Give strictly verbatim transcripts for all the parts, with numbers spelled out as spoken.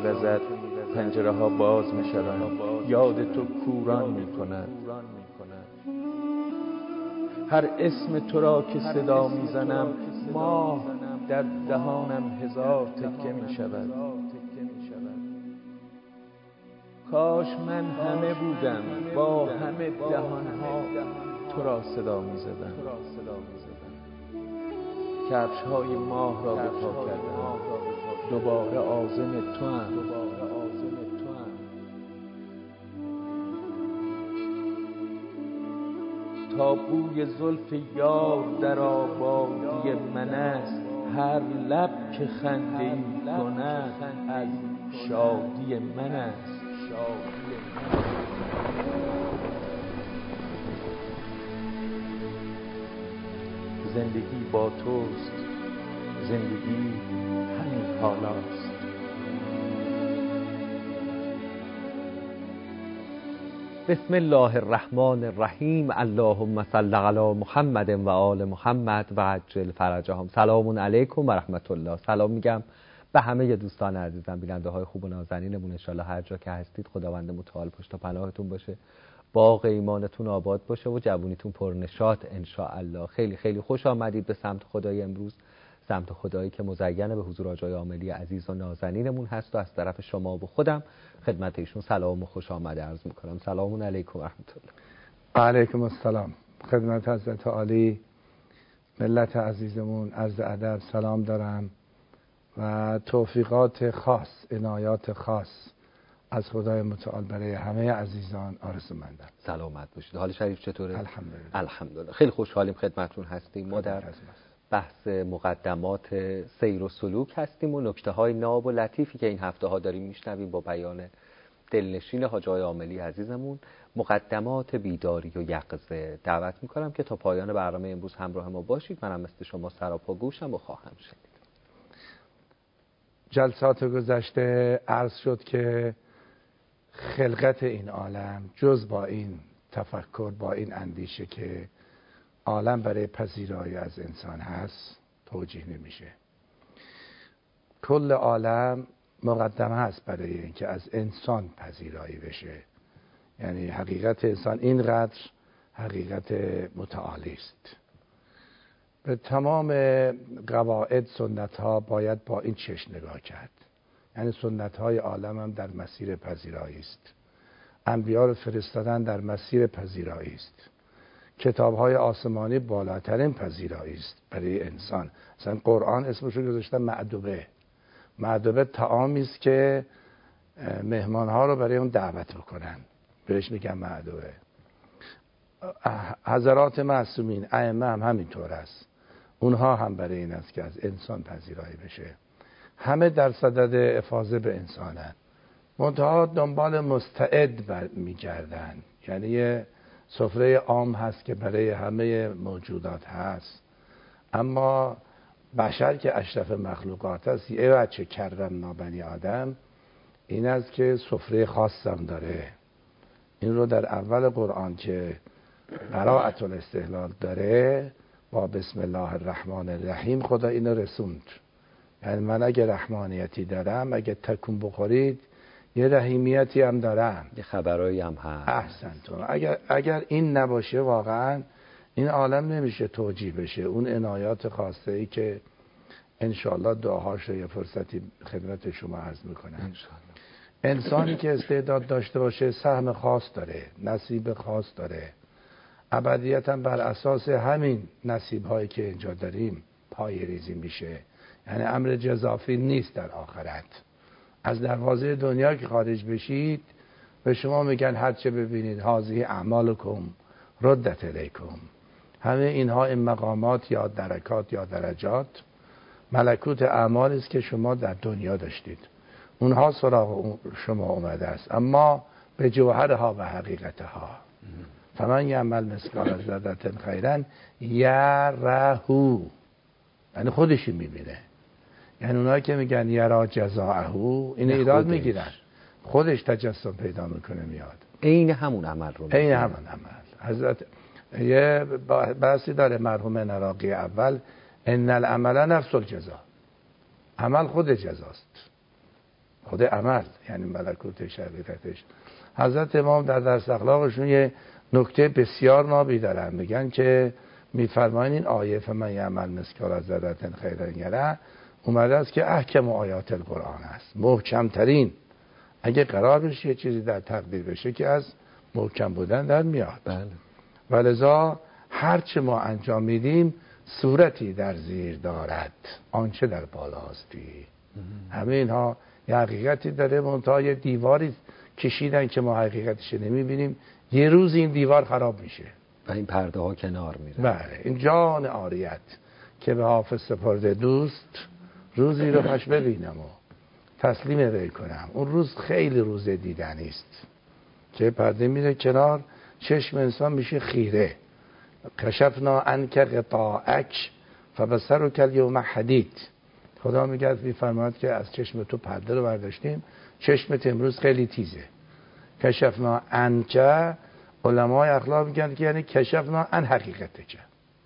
می‌وزد پنجره ها باز می‌شوند، یاد تو کوران می‌کند. هر اسم تو را که صدا می‌زنم، ماه در دهانم هزار تکه می‌شود. کاش من همه بودم با همه دهان‌ها تو را صدا می‌زدم. کفش‌های ماه را به پا کردم، دوباره عازم توام. تا بوی زلف یار در آبادی من است، هر لب که خنده‌ای کند از شادی من است. زندگی با توست، زندگی همین حالاست. بسم الله الرحمن الرحیم. اللهم صل علی محمد و آل محمد و عجل فرجهم. سلام علیکم و رحمت الله. سلام میگم به همه دوستان عزیزم، بیننده های خوب و نازنینمون. ان شاءالله هر جا که هستید خداوند متعال پشت و پناهتون باشه، باغ ایمانتون آباد باشه و جوونیتون پرنشاط ان شاء الله. خیلی خیلی خوش آمدید به سمت خدای امروز، سمت خدایی که مزین به حضور آجای عاملی عزیز و نازنینمون هست و از طرف شما و خودم خدمت ایشون سلام و خوش آمد عرض میکنم. سلام علیکم و رحمت الله. علیکم السلام. خدمت حضرت عالی ملت عزیزمون عرض ادب سلام دارم و توفیقات خاص، عنایات خاص از خدای متعال برای همه عزیزان آرزومندم. سلامت باشید. حال شریف چطوره؟ الحمدلله. الحمدلله. خیلی خوشحالیم خدمتتون هستیم. ما در بحث مقدمات سیر و سلوک هستیم و نکته‌های ناب و لطیفی که این هفته ها داریم میشنویم با بیان دلنشین حاج آقای عاملی عزیزمون، مقدمات بیداری و یقظه. دعوت میکنم که تا پایان برنامه امروز همراه ما باشید. منم مثل شما سراپا گوشم و خواهم شنید. جلسات گذشته عرض شد که خلقت این عالم جز با این تفکر، با این اندیشه که عالم برای پذیرایی از انسان هست توجیه نمیشه. کل عالم مقدمه هست برای اینکه از انسان پذیرایی بشه. یعنی حقیقت انسان اینقدر حقیقت متعالی است. به تمام قواعد سنت ها باید با این چشم نگاه کرد. یعنی سنت های عالم هم در مسیر پذیرایی است. انبیا رو فرستادن در مسیر پذیرایی است. کتاب های آسمانی بالاترین پذیرایی است برای انسان. مثلا قرآن اسمش رو گذاشته معدوبه. معدوبه طعامی است که مهمان ها رو برای اون دعوت بکنن، بهش میگن معدوبه. حضرات معصومین ائمه هم همینطور است. اونها هم برای این است که از انسان پذیرایی بشه. همه در صدد افاضه به انسانن، منتها دنبال مستعد میگردن. یعنی یه سفره عام هست که برای همه موجودات هست، اما بشر که اشرف مخلوقات است، یه بچه کرمنا بنی آدم، این است که سفره خاصم داره. این رو در اول قرآن که براءت الاستحلال داره با بسم الله الرحمن الرحیم خدا اینو رسوند. یعنی من اگه رحمانیتی دارم، اگه تکون بخورید یه رحیمیتی هم دارم، یه خبرایی هم هست. احسنتون. اگر اگر این نباشه واقعا این عالم نمیشه توجیه بشه. اون عنایات خاصه ای که انشالله دعاهاش رو یه فرصتی خدمت شما عرض میکنم. انسانی که استعداد داشته باشه سهم خاص داره، نصیب خاص داره. ابدیت هم بر اساس همین نصیب هایی که اینجا داریم پای ریزی میشه. یعنی امر جزافی نیست در آخرت. از دروازه دنیا که خارج بشید به شما میگن هر چه ببینید هذه اعمالکم ردت الیکم. همه اینها این مقامات یا درکات یا درجات ملکوت اعمال است که شما در دنیا داشتید. اونها سراغ شما اومده است، اما به جوهرها و حقیقتها. فمن یعمل مثقال ذره خیرا یره، یعنی خودشی میبینه. یعنی اونایی که میگن یرا جزاءه این ایراد میگیرن، خودش تجسم پیدا میکنه میاد. این همون عمل رو این همون عمل. حضرت یه بحثی داره مرحوم نراقی اول، ان العمل نفس الجزا، عمل خود جزاست. خود عمل یعنی ملکوتش حقیقتش. حضرت امام در درس اخلاقشون یه نکته بسیار نابی دارن، میگن که میفرماین این آیه فمن یعمل مثقال ذره خیرا یره اومده است که احکم آیات القرآن است، محکمترین. اگه قرار بشه یه چیزی در تقدیر بشه که از محکم بودن در میاد. بله. ولذا هرچه ما انجام میدیم صورتی در زیر دارد آنچه در بالاستی. همه اینها یه حقیقتی داره، منتها یه دیواری کشیدن که ما حقیقتش نمیبینیم. یه روز این دیوار خراب میشه و این پرده ها کنار میره. بله، این جان عاریت که به حافظ سپرده دوست، روزی رو پش ببینم و تسلیم وی کنم. اون روز خیلی روز دیدنی است که پرده میره کنار، چشم انسان میشه خیره. کشفنا عنک غطاءک فبصرک الیوم حدید. خدا میگه میفرماید که از چشم تو پرده رو برداشتیم، چشمت امروز خیلی تیزه. کشفنا عنک، علمای اخلاق میگن که یعنی کشفنا عن حقیقتک،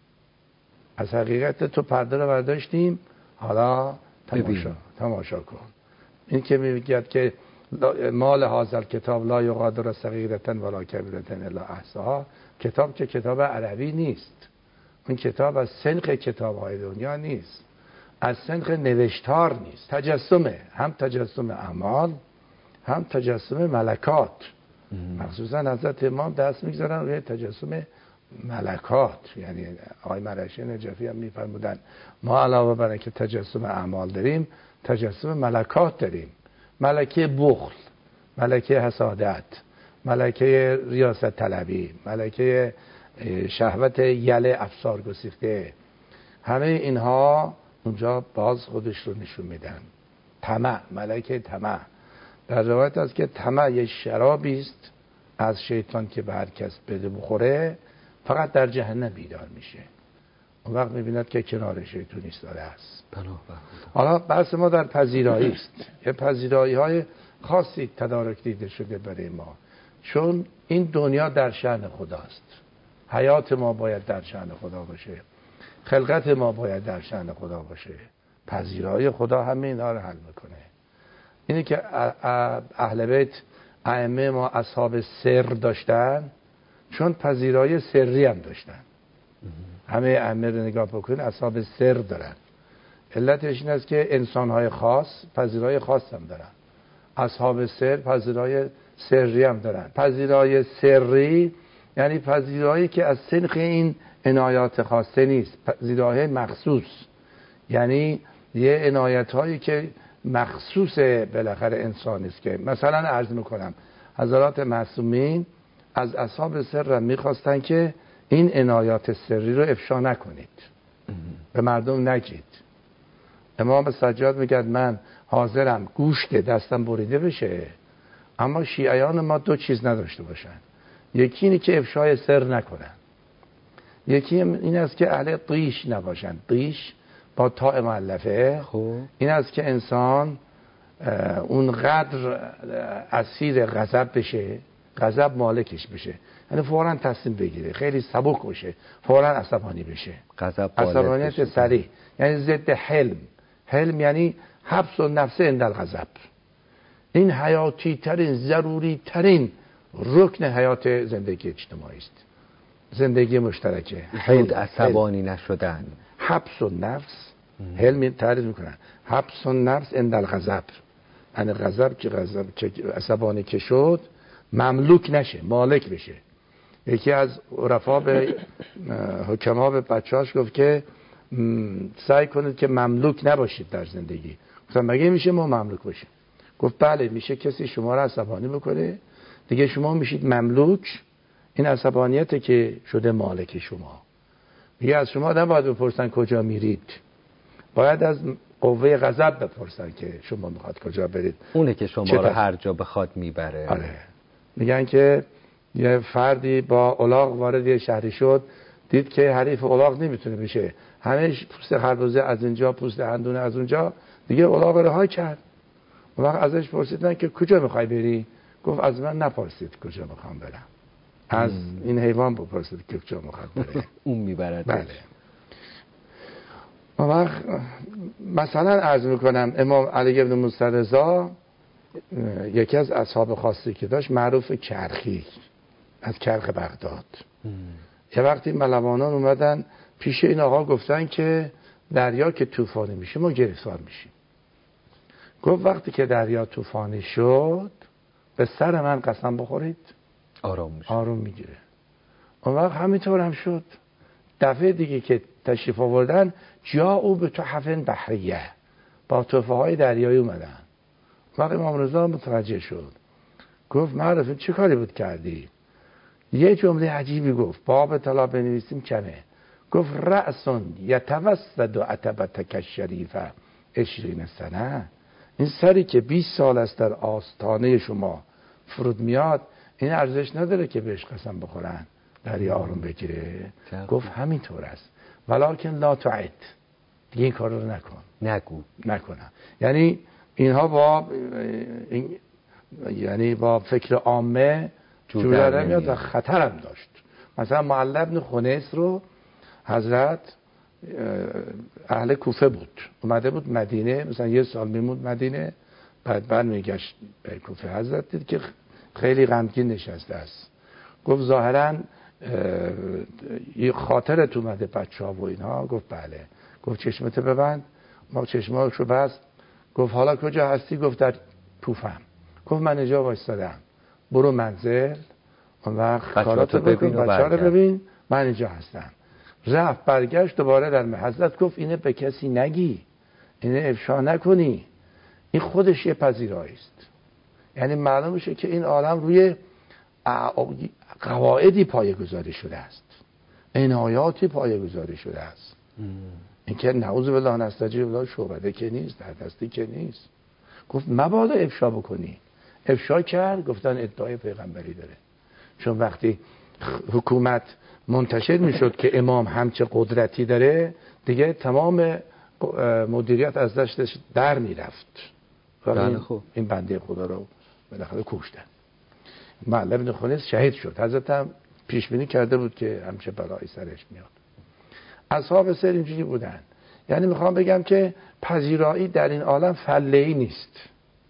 از حقیقت تو پرده رو برداشتیم، حالا تماشا تماشا کن. این که میگه که مال هذا کتاب لا یغادر صغیرة ولا کبیرة الا احصاها، کتاب که کتاب عربی نیست، این کتاب از سنخ کتاب‌های دنیا نیست، از سنخ نوشتار نیست، تجسمه، هم تجسم اعمال هم تجسم ملکات. مخصوصا حضرت امام دست میگذارن روی تجسم ملکات. یعنی آقای مرشی نجفی هم میفرمودن ما علاوه بر اینکه تجسم اعمال داریم، تجسم ملکات داریم. ملکه بخل، ملکه حسادت، ملکه ریاست طلبی، ملکه شهوت یل افسار گسیخته، همه اینها اونجا باز خودش رو نشون میدن. طمع، ملکه طمع. در روایت است که طمع یه شرابی است از شیطان که به هر کس بده بخوره فقط در جهنم بیدار میشه. اون وقت میبیند که کنار شیطان ایستاده است. حالا بحث ما در پذیرایی است. یه پذیرایی های خاصی تدارک دیده شده برای ما، چون این دنیا در شأن خداست. حیات ما باید در شأن خدا باشه، خلقت ما باید در شأن خدا باشه. پذیرایی خدا همه اینا رو حل میکنه. اینه که اهل بیت ائمه ما اصحاب سر داشتن، چون پذیرایی سری هم داشتن. همه ائمه رو نگاه بکنید اصحاب سر دارن. علتش این است که انسان‌های خاص پذیرایی خاص هم دارن، اصحاب سر پذیرایی سری هم دارن. پذیرایی سری یعنی پذیرایی که از سنخ این عنایات خاصه نیست، پذیرایی مخصوص، یعنی یه عنایت هایی که مخصوص بالاخره انسان است. که مثلا عرض میکنم حضرات معصومین از اصحاب سر میخواستن که این عنایات سری رو افشا نکنید، به مردم نگید. امام سجاد میگه من حاضرم گوشت دستم بریده بشه، اما شیعیان ما دو چیز نداشته باشن. یکی اینه که افشای سر نکنن، یکی این است که اهل طیش نباشن. طیش با تاء مؤلفه. خوب. این است که انسان اونقدر اسیر غضب بشه، غضب مالکش بشه، یعنی فوراً تصمیم بگیره، خیلی سبک بشه، فوراً عصبانی بشه. غضب عصبانیت سریع یعنی ضد حلم. حلم یعنی حبس و نفس عند الغضب. این حیاتی ترین، ضروری ترین رکن حیات زندگی اجتماعی است، زندگی مشترکه. حلم، عصبانی نشدن، حبس و نفس. حلم تعریف میکنن حبس و نفس عند الغضب، یعنی غضب که غضب که عصبانی که شد مملوک نشه، مالک بشه. یکی از عرفا به حکما به بچه‌هاش گفت که سعی کنید که مملوک نباشید در زندگی. گفتم مگه میشه ما مملوک باشیم؟ گفت بله میشه. کسی شما رو عصبانی بکنه دیگه شما میشید مملوک. این عصبانیت که شده مالک شما. دیگه از شما نباید بپرسن کجا میرید، باید از قوه غضب بپرسن که شما میخواد کجا برید. اونه که شما رو هر جا بخواد میبره. آره. میگن که یه فردی با الاغ وارد یه شهری شد، دید که حریف الاغ نمیتونه بشه، همه پوست خربزه از اینجا، پوست هندونه از اونجا، دیگه الاغ رها کرد. اون وقت ازش پرسیدن که کجا میخوای بری؟ گفت از من نپرسید کجا میخوام برم، از ام. این حیوان بپرسید که کجا میخواد بره. اون میبرد. بله. اون وقت مثلا عرض میکنم امام علی ابن موسی رضا یکی از اصحاب خاصی که داشت معروف کرخی از کرخ بغداد. یه وقتی ملوانان اومدن پیش این آقا گفتن که دریا که طوفانی میشه ما گرفتار میشیم. گفت وقتی که دریا طوفانی شد به سر من قسم بخورید آرام میشه. آروم میگیره. اون وقت همینطور هم شد. دفعه دیگه که تشریف آوردن جا او به تحفن بحریه با تحفه های دریایی اومدن. وقتی امام رضا متوجه شد گفت معرفت چه کاری بود کردی؟ یه جمله عجیبی گفت باب طلا بنویسیم کمه. گفت رأسون یتوسد و عتبتک الشریفه عشرین سنه، این سری که بیست سال است در آستانه شما فرود میاد این ارزش نداره که بهش قسم بخورن دریا آروم بگیره. گفت همینطور است ولکن لا تعد، دیگه این کار رو نکن. نگو نکنم. یعنی اینها با این یعنی با فکر عامه جور در میاد و خطرم داشت. مثلا معلی بن خنیس رو حضرت اهل کوفه بود، اومده بود مدینه، مثلا یه سال میموند مدینه، بعد بعد میگشت به کوفه. حضرت دید که خیلی غمگین نشسته است. گفت ظاهرا یه خاطرت اومده بچه ها و اینها. گفت بله. گفت چشمت ببند. ما چشماشو بست. گفت حالا کجا هستی؟ گفت در کوفم. گفت من اینجا وایستادم، برو منزل، اون وقت کاراتو ببین و بچه ها رو ببین، من اینجا هستم. رفت برگشت دوباره در حضرت گفت اینه به کسی نگی، اینه افشا نکنی. این خودش یه پذیرایی است. یعنی معلوم میشه که این عالم روی قواعدی پایه‌گذاری شده است، عنایاتی پایه‌گذاری شده است. این که نعوذ بالله نستجیب الله شعبده که نیست، در دستی که نیست. گفت مبادا افشا بکنی. افشا کرد، گفتن ادعای پیغمبری داره. چون وقتی حکومت منتشر میشد که امام همچه قدرتی داره، دیگه تمام مدیریت از دستش در میرفت. این, این بنده خدا رو بالاخره کشتن. معلی بن خنیس شهید شد. حضرت هم پیش بینی کرده بود که همچه بلایی سرش میاد. اصحاب سر اینجوری بودن. یعنی میخوام بگم که پذیرایی در این عالم فله‌ای نیست.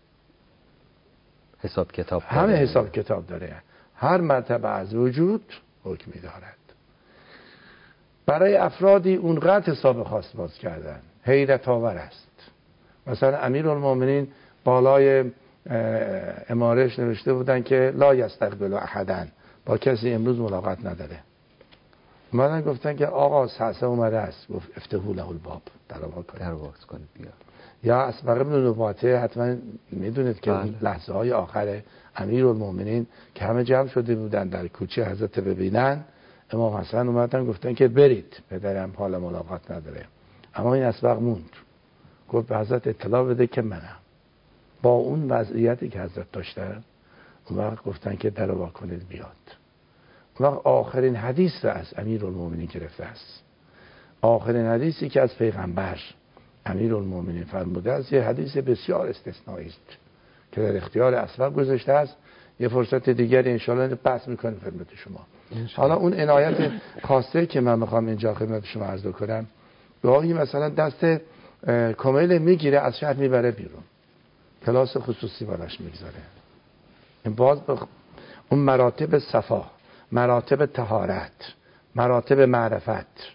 حساب کتاب همه داره. حساب کتاب داره. هر مرتبه از وجود حکمی دارد. برای افرادی اونقدر حساب خاص باز کردن حیرت آور است. مثلا امیرالمومنین بالای امارش نوشته بودن که لا یستقبل احدا، با کسی امروز ملاقات نداره. اومدن گفتن که آقا سعسه اومده است. گفت افتحوا له الباب، در باز کنید بیا. یا اسبق بن نباته حتما میدونید که بله. لحظه های آخر امیرالمومنین که همه جمع شده بودن در کوچه حضرت ببینن، امام حسن اومدن گفتن که برید، پدرم حال ملاقات نداره. اما این اسبق موند. گفت به حضرت اطلاع بده که منم. با اون وضعیتی که حضرت داشتن اون وقت گفتن که در وا کنید بیاد. اون وقت آخرین حدیث را از امیرالمومنین گرفته است. آخرین حدیثی که از پیغمبر امیرالمومنین فرموده است یه حدیث بسیار استثنایی است که در اختیار اسبق گذاشته است. یه فرصت دیگری انشاءالله بحث میکنیم خدمت شما. حالا اون عنایت خاصه که من میخوام اینجا خدمت شما عرض کنم، گاهی مثلا دست کمیل میگیره از شهر میبره بیرون، کلاس خصوصی براش میگذاره. این باز بخ... اون مراتب صفا، مراتب طهارت، مراتب معرفت،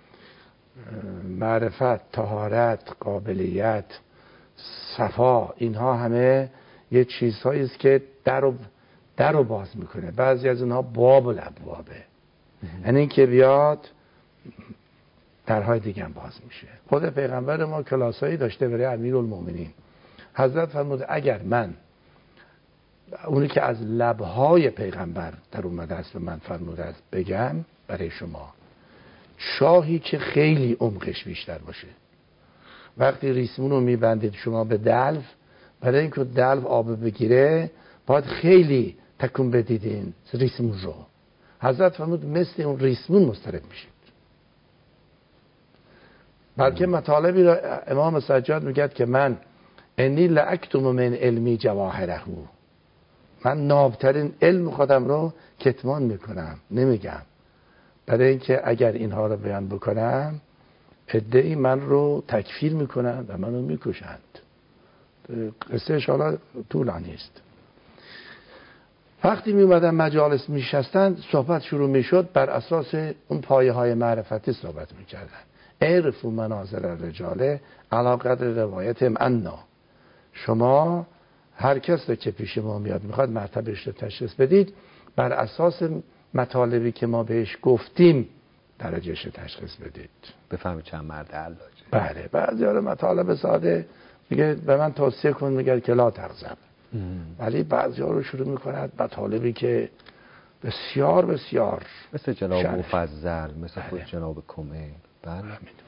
معرفت، طهارت، قابلیت، صفا، اینها همه یه چیزهایی است که در و در رو باز میکنه. بعضی از اونها باب الابوابه، یعنی این که بیاد درهای دیگه هم باز میشه. خود پیغمبر ما کلاسایی داشته برای امیرالمومنین. حضرت فرمود اگر من اونی که از لبهای پیغمبر در اومده است به من فرموده است بگم برای شما، شاهی که خیلی عمقش بیشتر باشه. وقتی ریسمون رو میبندید شما به دلو، برای اینکه دلو آب بگیره باید خیلی تکون بدیدین ریسمون رو. حضرت فرمود مثل اون ریسمون مضطرب میشید. بلکه مطالبی را امام سجاد میگه که من انی لاکتم من علمی جواهره، من نابترین علم خودم رو کتمان میکنم، نمیگم، برای اینکه اگر اینها رو بیان بکنم عده‌ای من رو تکفیر میکنند و منو میکشند. قصهش حالا طولانی است. وقتی می اومدن مجالس می شستن صحبت شروع می شد، بر اساس اون پایه های معرفتی صحبت می کردن. اعرفوا منازل الرجال علی قدر روایتهم عنا. شما هر کس رو که پیش ما میاد میخواد مرتبهش رو تشخیص بدید، بر اساس مطالبی که ما بهش گفتیم درجهش رو تشخیص بدید. بفهمید چند مرد علاجه. بله. بعضی ها مطالب ساده میگه به من توصیه کن، میگه که لا تغضب. ولی بعضی ها رو شروع میکند مطالبی که بسیار بسیار مثل جناب مفضل، مثل خود جناب کمیل. بله.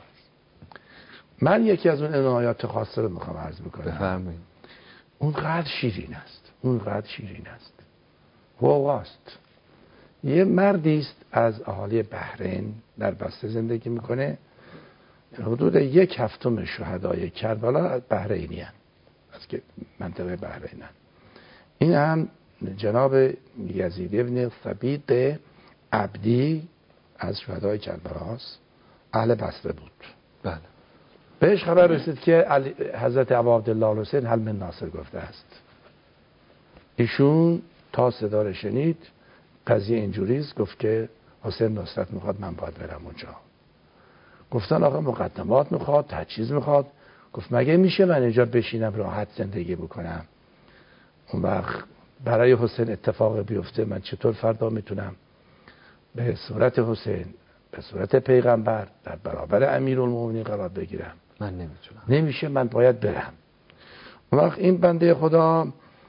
من یکی از اون عنایات خاصه رو میخوام عرض بکنم. بفرمایید. اونقدر شیرین است، اونقدر شیرین است. واست یه مردی است از اهالی بحرین، در بسته زندگی میکنه. حدود یک هفتم شهدای کربلا بحرینی هستند، از که منطقه بحرین هستند. این هم جناب یزید ابن ثبیت عبدی از شهدای کربلا است، اهل بصره بود. بله. بهش خبر رسید که حضرت ابا عبدالله الحسین حل من ناصر گفته است. ایشون تا صدا رو شنید، قضیه اینجوریست، گفت که حسین نصرت میخواد، من باید برم اونجا. گفتن آقا مقدمات میخواد، تجهیز میخواد. گفت مگه میشه من اینجا بشینم راحت زندگی بکنم؟ اون وقت برای حسین اتفاق بیفته، من چطور فردا میتونم به صورت حسین، به صورت پیغمبر در برابر امیرالمومنین قرار بگیرم؟ من نمیتونم. نمیشه، من باید برم. اون وقت این بنده خدا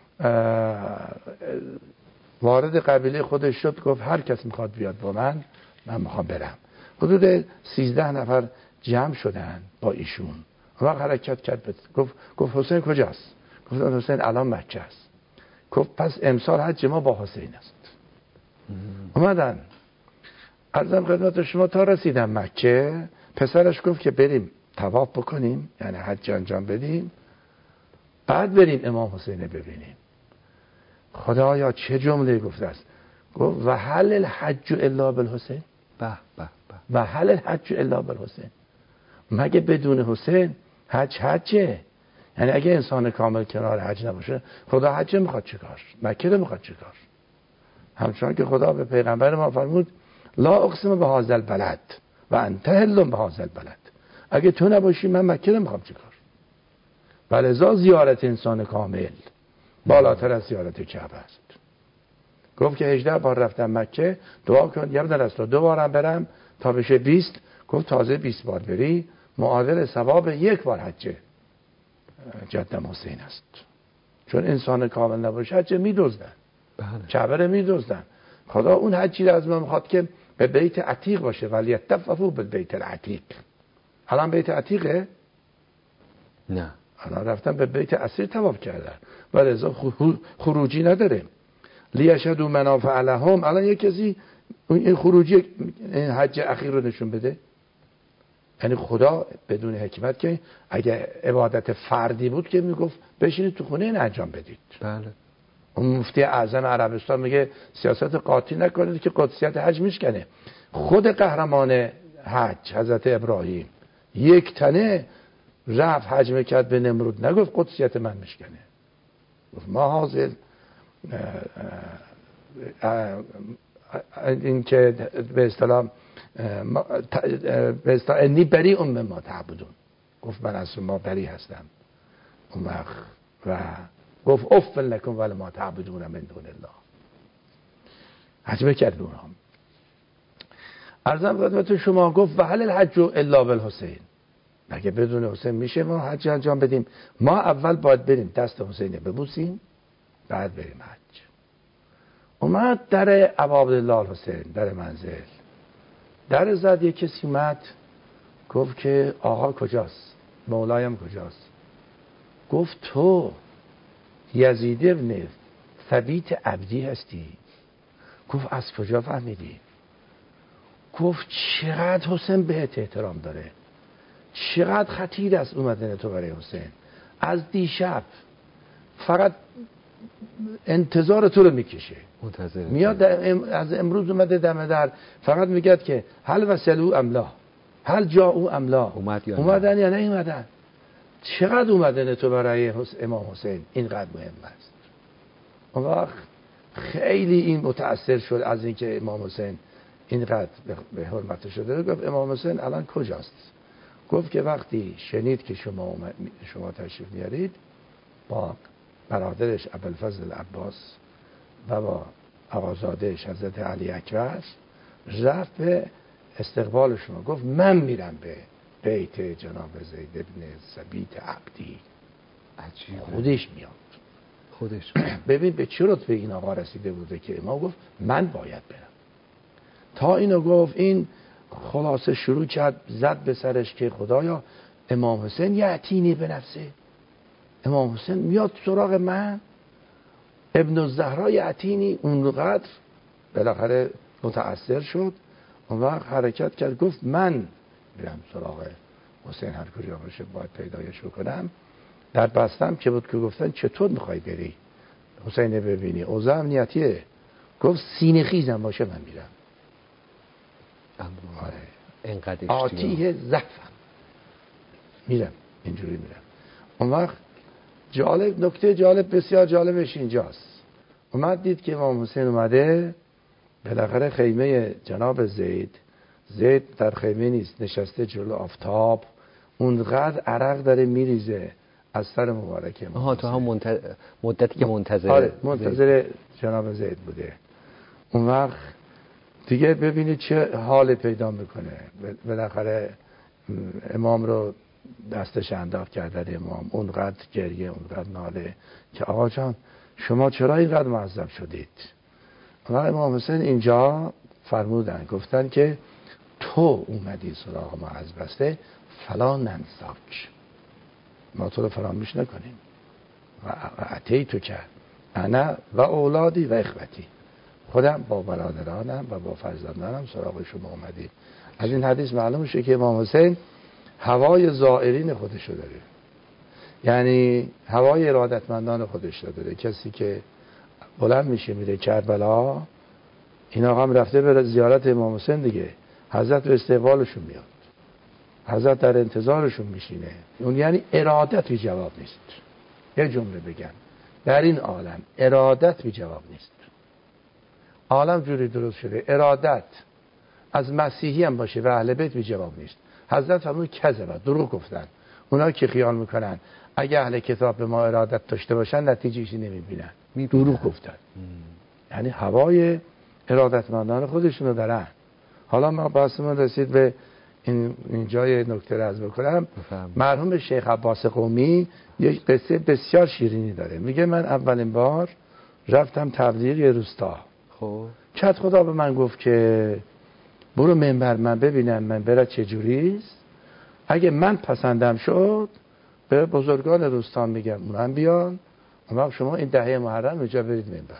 وارد قبیله خودش شد، گفت هر کس میخواد بیاد با من، من میخوام برم. حدود سیزده نفر جمع شدن با ایشون. اون وقت حرکت کرد، گفت گفت حسین کجاست؟ گفت حسین الان مکه است. گفت پس امسال حج ما با حسین است. اومدن عرضم خدمت شما تا رسیدن مکه، پسرش گفت که بریم طواف بکنیم، یعنی حج انجام بدیم، بعد بریم امام حسین ببینیم. خدایا چه جمله گفته است؟ گفت و هل الحج الا بالحسین. به به به. و هل الحج الا بالحسین. مگه بدون حسین حج حجه؟ یعنی اگه انسان کامل کنار حج نباشه، خدا حج میخواد چیکار؟ مکه رو میخواد چیکار؟ همچنان که خدا به پیغمبر ما فرمود لا اقسم به هذا البلد و انت حل به هذا البلد. اگه تو نباشی من مکه رو میخوام چیکار؟ ولذا زیارت انسان کامل بالاتر از زیارت کعبه است. گفت که هجده بار رفتم مکه، دعا کن یه بدن است دو بارم برم تا بشه بیست. گفت تازه بیست بار بری معادل ثواب یک بار حج جدم حسین است. چون انسان کامل نباشه حج میدزدن، کعبه رو میدزدن. خدا اون حجی رو از ما میخواد که به بیت عتیق باشه، ولی اتفقوا به بیت العتیق. الان بیت عتیقه؟ نه، الان رفتن به بیت اسیر طواف کردن و لذا خروجی نداره. لیشهدوا منافع لهم. الان یک کسی این خروجی این حج اخیر رو نشون بده؟ یعنی خدا بدون حکمت که اگه عبادت فردی بود که میگفت بشینید تو خونه این انجام بدید. بله. اون مفتی اعظم عربستان میگه سیاست قاطی نکنید که قدسیت حج میشکنه. خود قهرمان حج حضرت ابراهیم یک تنه رفت حج میکرد به نمرود، نگفت قدسیت من میشکنه. گفت ما حاضر این که به اصطلاح به اصطلاح انی بری ام ما تعبدون. گفت من از ما بری هستم. اون وقت و گفت اف لکم ولی ما تعبدون من دون الله. حج میکرد اونها. عرضم خدمت شما گفت و هل الحج الا بالحسین. مگه بدون حسین میشه ما حج انجام بدیم؟ ما اول باید بریم دست حسین ببوسیم، بعد بریم حج. اومد در ابا عبدالله الحسین، در منزل در زد. یک کسی اومد گفت که آقا کجاست؟ مولایم کجاست؟ گفت تو یزید ابن ثبیت عبدی هستی؟ گفت از کجا فهمیدی؟ گفت چقدر حسین بهت احترام داره، چقدر خطیر است اومدن تو برای حسین. از دیشب فقط انتظار تو رو میکشه، منتظر میاد از امروز اومده دم در، فقط میگه که هل وصلوا ام لا، هل جاءوا ام لا، اومد یا اومدن یا نه اومدن. چقدر اومدن تو برای امام حسین اینقدر مهم است. اون وقت خیلی این متأثر شد از اینکه امام حسین اینقدر به حرمت شده. گفت امام حسین الان کجاست؟ گفت که وقتی شنید که شما شما تشریف میارید با برادرش ابوالفضل عباس و با آقازادهش حضرت علی اکبر رفت به استقبال شما. گفت من میرم به بیت جناب زید ابن ثبیت عبدی. عجیبه. خودش میاد خودش ببین به چه رتبه این آقا رسیده بوده که امام گفت من باید برم. تا اینو گفت این خلاصه شروع کرد زد به سرش که خدایا امام حسین یعتینی به نفسه، امام حسین میاد سراغ من، ابن الزهرا یعتینی. اونقدر بالاخره متأثر شد. اون وقت حرکت کرد گفت من برم سراغ حسین هر کجا باشه باید پیدایش بکنم. در بستم که بود که گفتن چطور میخوای بری حسین ببینی؟ اوضاع امنیتیه. گفت سینه خیزم باشه من میرم. آره. اینقدر آتیه زفم میرم، اینجوری میرم. اون وقت جالب، نکته جالب بسیار جالبش اینجاست. اومد دید که امام حسین اومده، بالاخره خیمه جناب زید زید در خیمه نیست، نشسته جلو آفتاب، اونقدر عرق داره میریزه از سر مبارک امام. آها تو هم منت... مدتی که منتظر آره منتظر جناب زید بوده. اون وقت دیگه ببینید چه حال پیدا میکنه. بالاخره امام رو دستش انداخت کردن امام، اونقدر گریه اونقدر ناله که آقا جان شما چرا اینقدر معذب شدید؟ و امام حسین اینجا فرمودن گفتن که تو اومدی سراغ ما از بسته فلا ننساک، ما تو رو فراموش نکنیم. و عطی تو کرد انا و اولادی و اخوتی، خودم با برادرانم و با فرزندانم سراغ شما اومدیم. از این حدیث معلوم میشه که امام حسین هوای زائرین خودشو داره، یعنی هوای ارادتمندان خودش داره. کسی که بلند میشه میره کربلا، اینا هم رفته به زیارت امام حسین دیگه، حضرت به استقبالشون میاد، حضرت در انتظارشون میشینه. اون یعنی ارادت بی جواب نیست. یه جمله بگم، در این عالم ارادت بی جواب نیست. عالم جوری درست شده ارادت از مسیحی هم باشه و اهل بیت بی جواب نیست. حضرت فرمود کذبه، دروغ گفتن. اونا که خیال میکنن اگه اهل کتاب به ما ارادت داشته باشن نتیجه‌ای نمیبینن، دروغ گفتن. یعنی هوای ارادتمندان خودشونو دارن. حالا ما بحثمون رسید به این, این جای نکته رو عرض بکنم. مرحوم شیخ عباس قمی یک قصه بسیار شیرینی داره. میگه من اولین بار رفتم تبلیغ یه روستا. خب چت خدا به من گفت که برو منبر من ببینم من برای چجوریست، اگه من پسندم شد به بزرگان روستا میگم اونم بیان، اما شما این دهه محرم اونجا برید منبر.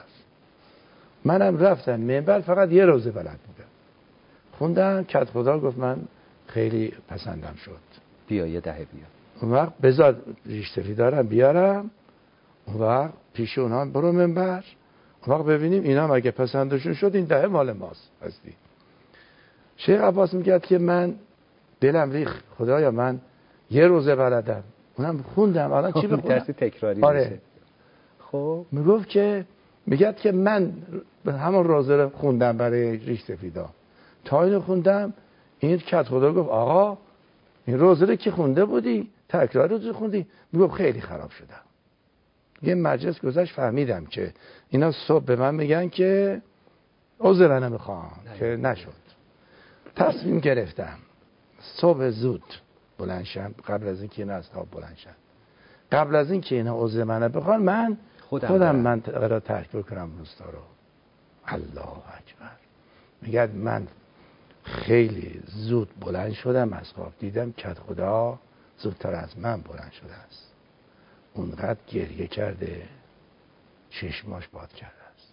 منم رفتم منبر، فقط یه روزه بلد بودم، خوندم. چت خدا گفت من خیلی پسندم شد، بیا یه دهه بیا. اون وقت بذار ریش سفید دارم بیارم، اون وقت پیش اونها برو منبر، اون وقت ببینیم اینا هم اگه پسندشون شد این دهه مال ماست. هستی شیخ عباس میگه که من دلم ریخ، خدایا من یه روزه بلدم، اونم خوندم، الان چی بخونم؟ تکراری آره. میشه. خب میگفت که میگه که من همون روزه رو خوندم برای ریش سفیدا، تا اینو خوندم این کت خدا گفت آقا این روزه رو که خونده بودی تکرار روزه خوندی؟ میگفت خیلی خراب شدم. یه مجلس گذشت فهمیدم که اینا صبح به من میگن که عذر نمیخوام که نشد. تصمیم گرفتم صبح زود بلند شم، قبل از اینکه اینا از خواب بلند شن، قبل از اینکه اینا عذر منو بخوان، من خودم, خودم من را ترک بکنم روستا رو. الله اکبر. میگه من خیلی زود بلند شدم از خواب، دیدم کت خدا زودتر از من بلند شده است، اونقدر گریه کرده چشماش باد کرده است.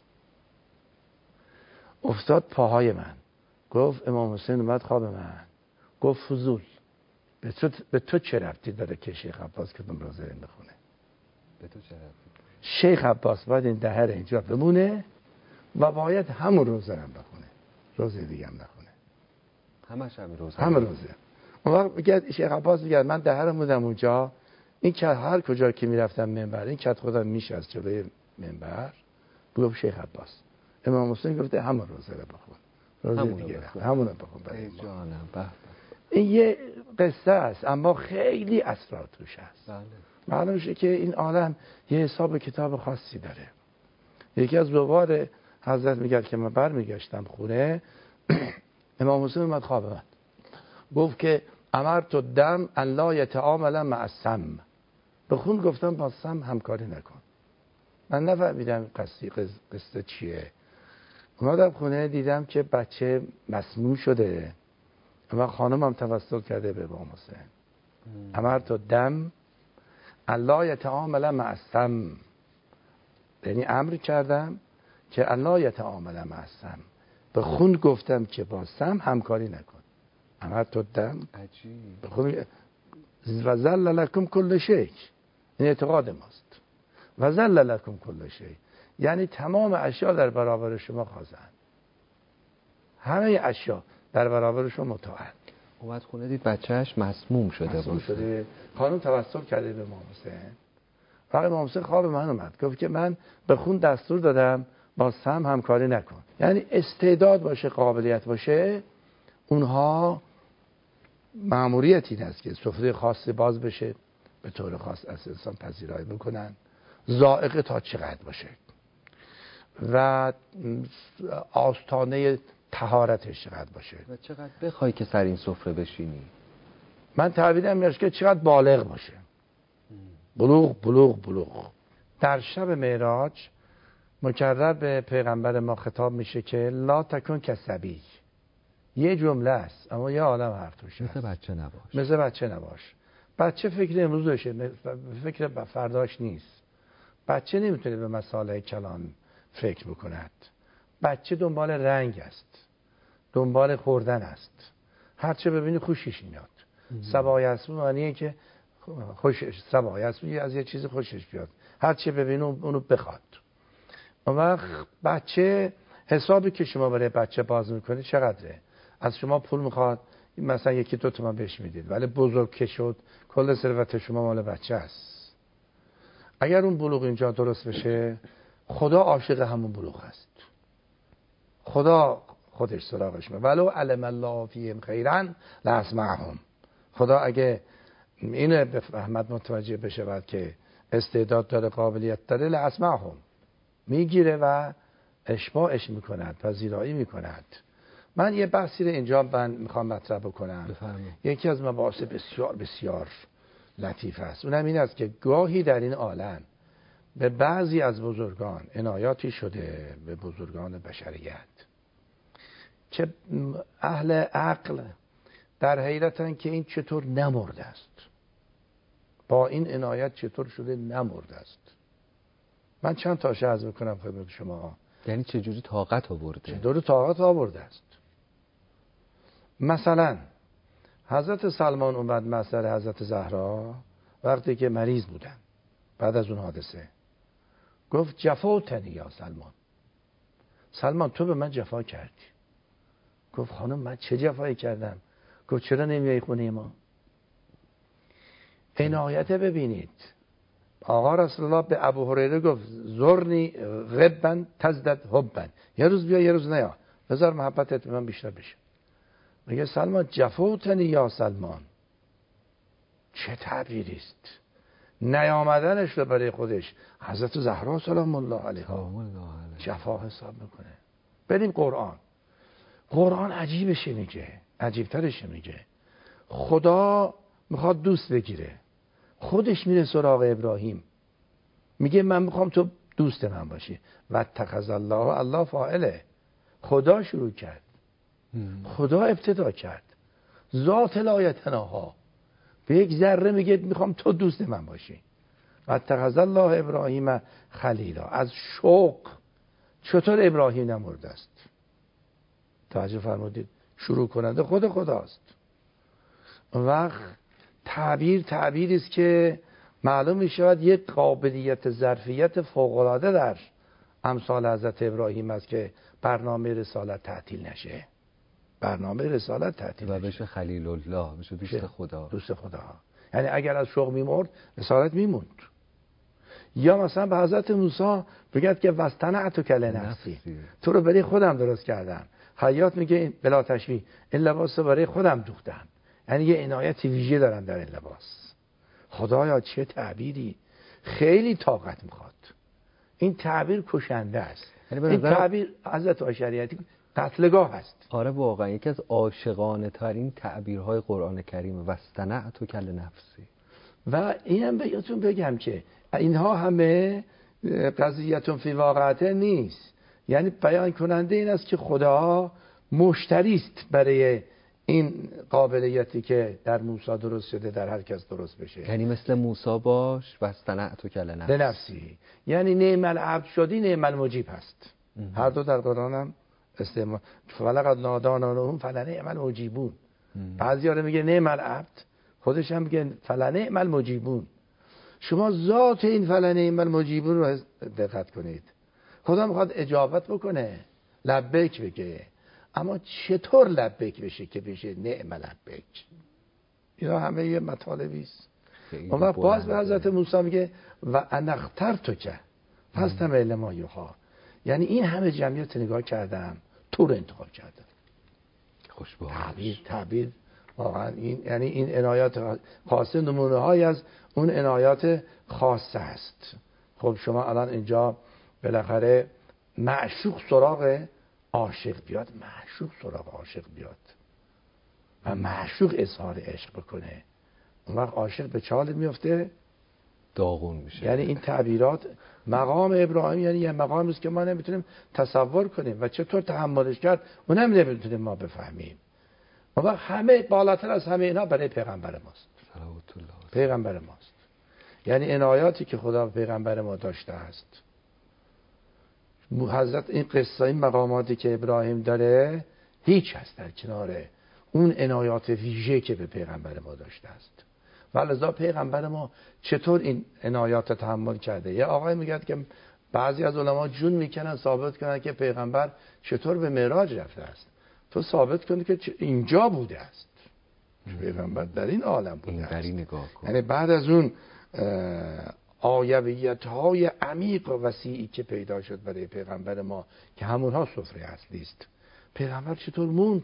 افتاد پاهای من، گفت امام حسین اومد خواب من، گفت فضول به تو, به تو چه ربطی داره که شیخ عباس که تون روزه بخونه؟ به تو چه ربطی؟ شیخ عباس باید این دهه اینجا بمونه و باید همون روزه هم بخونه، روزه دیگه هم نخونه، همش همین روزه همه روزه. اون وقت میگه شیخ عباس میگه من دهه رو بودم اونجا، این که هر کجا که میرفتم منبر، این کت خودم میشه از جلوی منبر گفت شیخ عباس امام حسین گفته همون روزه رو بخون، روزه دیگه همون رو بخون برای ما. این یه قصه است اما خیلی اسرار توش هست. بله. معلوم میشه که این عالم یه حساب کتاب خاصی داره. یکی از زوار حضرت میگه که من برمیگشتم خونه امام حسین اومد خواب من گفت که امرت الدم ان لا یتعامل مع السم، به خون گفتم با سم همکاری نکن. من نفهمیدم قصه قصه چیه. اومدم خونه دیدم که بچه مسموم شده و خانمم توسل کرده به امام حسین. امرت الدم ان لا یتعامل مع السم، یعنی امر کردم که ان لا یتعامل مع السم، به خون گفتم که با سم همکاری نکن. امرت الدم عجیب به خون و ذل لکم کل شیء، این اعتقاد ماست. و ذل لکم کل شیء یعنی تمام اشیا در برابر شما خاضعند، همه اشیا در برابر شما مطاعند. اومد خونه دید بچهش مسموم شده مسموم شده. خانم توسل کرده به امام حسین. فقط امام حسین خواب من اومد گفت که من به خون دستور دادم با سم همکاری نکن. یعنی استعداد باشه، قابلیت باشه، اونها مأموریت این است که سفره خاصی باز بشه، به طور خاص از انسان پذیرایی بکنن، ذائقه تا چقدر باشه و آستانه طهارتش چقدر باشه و چقدر بخوای که سر این سفره بشینی. من تعبیرم میشه که چقدر بالغ باشه. بلوغ بلوغ بلوغ. در شب معراج مکرر به پیغمبر ما خطاب میشه که لا تکن کسبی. یه جمله است اما یه عالم حرف توش هست. مثل بچه نباش. مثل بچه نباش. بچه فکر امروزشه، فکر فرداش نیست. بچه نمیتونه به مسائل کلان فکر بکند. بچه دنبال رنگ است، دنبال خوردن است. هرچه ببینی خوشش میاد. سبای اسبو معنیه که خوشش، سبای اسبو از یه چیز خوشش بیاد، هرچه ببینی اونو بخواد. اون وقت بچه حسابی که شما برای بچه باز میکنید چقدره؟ از شما پول میخواد مثلا یکی دو تومن بهش میدید، ولی بزرگ که شد کل ثروت شما مال بچه است. اگر اون بلوغ اینجا درست بشه، خدا عاشق همون بلوغ است. خدا خودش سراغش میره. ولو علم الله فیهم خیرا لاسمعهم. خدا اگه اینو بفهمد، متوجه بشه که استعداد داره، قابلیت داره، لاسمعهم، میگیره و اشباعش میکند، پذیرایی میکند. من یه بحثی رو اینجا من میخوام مطرح بکنم. بفرمایید. یکی از مباحث بسیار بسیار لطیف است. اونم این است که گاهی در این عالم به بعضی از بزرگان عنایاتی شده، به بزرگان بشریت، که اهل عقل در حیرتن که این چطور نمرده است، با این عنایت چطور شده نمرده است. من چند تاش عرض میکنم خدمت شما. یعنی چجوری طاقت آورده؟ چطور طاقت آورده است. مثلا حضرت سلمان اومد مسئله حضرت زهرا وقتی که مریض بودن بعد از اون حادثه، گفت جفاوتنی یا سلمان. سلمان تو به من جفا کردی. گفت خانم من چه جفایی کردم؟ گفت چرا نمیای خونه ما؟ عنایت ببینید. آقا رسول الله به ابو هریره گفت زرنی غبا تزدد حبا، یه روز بیا یه روز نیا، بذار محبتت به من بیشتر بشه. میگه سلمان جفاوتنی یا سلمان. چه تعبیری است. نیامدنش رو برای خودش حضرت زهرا سلام الله علیها جفا حساب میکنه. بریم قرآن. قرآن عجیبشه میگه، عجیبترش میگه. خدا میخواد دوست بگیره، خودش میره سراغ ابراهیم، میگه من میخوام تو دوست من باشی. و اتخذ الله، الله فاعله، خدا شروع کرد، خدا ابتدا کرد. ذات لا یتناها، به یک ذره میگه میخوام تو دوست من باشی. و اتخذ الله ابراهیم خلیلا. از شوق چطور ابراهیم نمرده است؟ توجه فرمودید؟ شروع کننده خود خداست. اون وقت تعبیر تعبیری است که معلوم می شود یک قابلیت ظرفیت فوق‌العاده در امثال حضرت ابراهیم است که برنامه رسالت تعطیل نشه. برنامه رسالت تعطیل و بشه خلیل الله، بشه دوست خدا. دوست خدا. یعنی اگر از شوق میمرد رسالت میموند. یا مثلا به حضرت موسی بگید که وستنعت کل نفسی، تو رو برای خودم درست کردم. خیاط میگه بلا تشبیه این لباس رو برای خودم دوختم، یعنی یه عنایت ویژه دارم در این لباس. خدایا چه تعبیری، خیلی طاقت میخواد. این تعبیر کشنده است. این تعبیر حضرت اشعریتی قتلگاه است. آره واقعا یکی از عاشقانه ترین تعبیرهای قرآن کریم، وستنعت کل نفسی. و اینم بهتون بگم که اینها همه قضیتون فی واقعیت نیست، یعنی بیان کننده این است که خدا مشتری است برای این قابلیتی که در موسی درست شده در هر کس درست بشه. یعنی مثل موسی باش وستنعت کل نفسی. نفسی یعنی نعم العبد شدی، نعم المجیب هست. هر دو در قرآن هم استعمال. فلقد نادانهم فلنعم المجیبون. بعضی ها میگه نعم العبد، خودش هم میگه فلنعم المجیبون. شما ذات این فلنعم المجیبون رو دقت کنید. خدا میخواد اجابت بکنه، لبیک بگه، اما چطور لبیک بشه که بشه نعم لبیک؟ اینا همه یه مطالبی است. اون وقت باز به حضرت موسی میگه و انختر تو که فستم علما یوها، یعنی این همه جمعیت نگاه کردم، تو رو انتخاب کردم. خوشباش. تعبیر تعبیر واقعا این یعنی این عنایات خاصه نمونه های از اون عنایات خاصه است. خب شما الان اینجا بالاخره معشوق سراغ عاشق بیاد، معشوق سراغ عاشق بیاد و معشوق اظهار عشق بکنه، اون وقت عاشق به چال میفته، داغون میشه. یعنی این تعبیرات مقام ابراهیم یعنی یه مقامی است که ما نمیتونیم تصور کنیم و چطور تحملش کرد اونم نمیتونیم ما بفهمیم. اون وقت همه بالاتر از همه اینا برای پیغمبر ماست، صلوات الله. پیغمبر ماست. یعنی عنایاتی که خدا پیغمبر ما داشته است، حضرت این قصه این مقاماتی که ابراهیم داره هیچ هست در کنار اون عنایات ویژه که به پیغمبر ما داشته است. ولذا پیغمبر ما چطور این عنایات تحمل کرده؟ یه آقای میگه که بعضی از علما جون میکنن ثابت کنن که پیغمبر چطور به معراج رفته است. تو ثابت کنی که اینجا بوده است، پیغمبر در این عالم بوده است. در این نگاه کن. یعنی بعد از اون آیویت های عمیق و وسیعی که پیدا شد برای پیغمبر ما که همونها سفره اصلی است، پیغمبر چطور موند؟